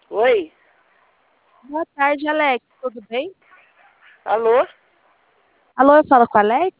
Oi? Boa tarde, Alex. Tudo bem? Alô? Alô, eu falo com o Alex?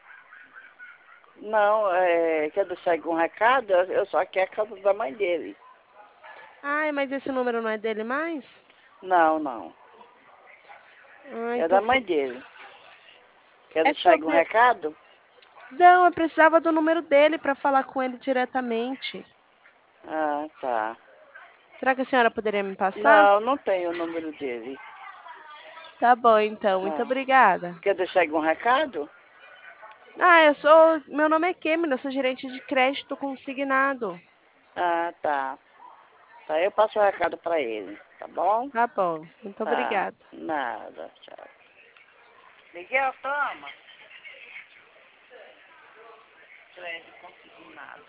Não, quer deixar algum recado? Eu só quero a casa da mãe dele. Ai, mas esse número não é dele mais? Não, não. Ah, É da então mãe dele. Quer é deixar algum sobre. recado? Não, eu precisava do número dele para falar com ele diretamente. Ah, tá. Será que a senhora poderia me passar? Não, não tenho o número dele. Tá bom, então. Muito Ah. obrigada. Quer deixar algum recado? Ah, eu sou. Meu nome é Kemina, eu sou gerente de crédito consignado. Ah, tá. Tá, eu passo o recado pra ele, tá bom? Tá bom, muito Tá. obrigada. Nada, tchau. Miguel, toma. Crédito consignado.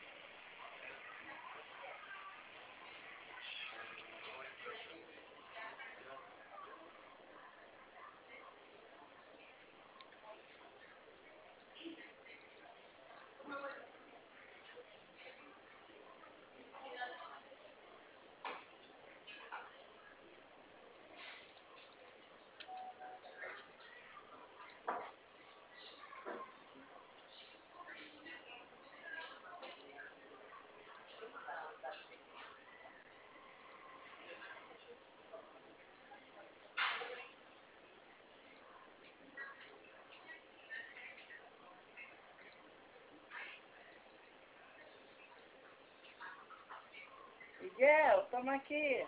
Miguel, toma aqui.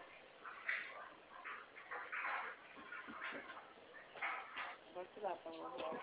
Vou tirar pra vovó.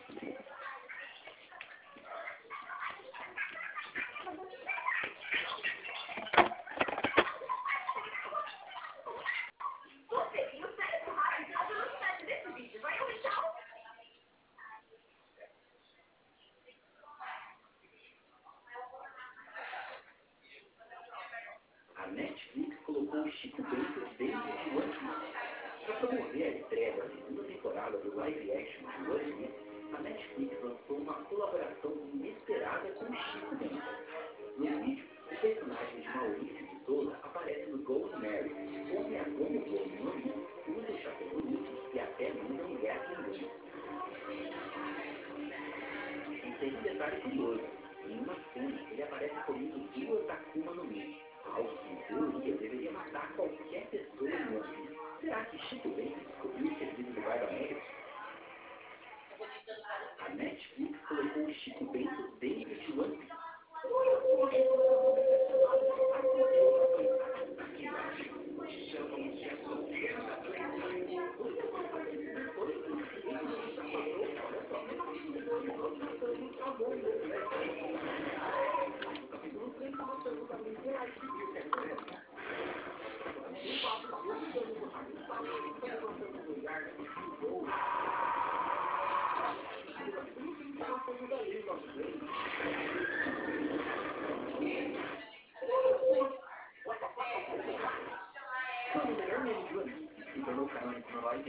A Netflix colocou o Chico Bento dentro de One Piece. Para promover a estreia da segunda temporada do live action de One Piece, a Netflix lançou uma colaboração inesperada com o Chico Bento. No vídeo, o personagem de Maurício de Souza aparece no Golden Mary, onde a Gomu Gomu no Mi usa o chapéu bonito e até manda um gap vingança. E tem um detalhe curioso. Em uma cena, ele aparece comendo duas Akuma no Mi. Algo que, em teoria, deveria matar qualquer pessoa em One Piece. Será que Chico Bento descobriu o segredo do guarda-negro? A Netflix colocou o Chico Bento dentro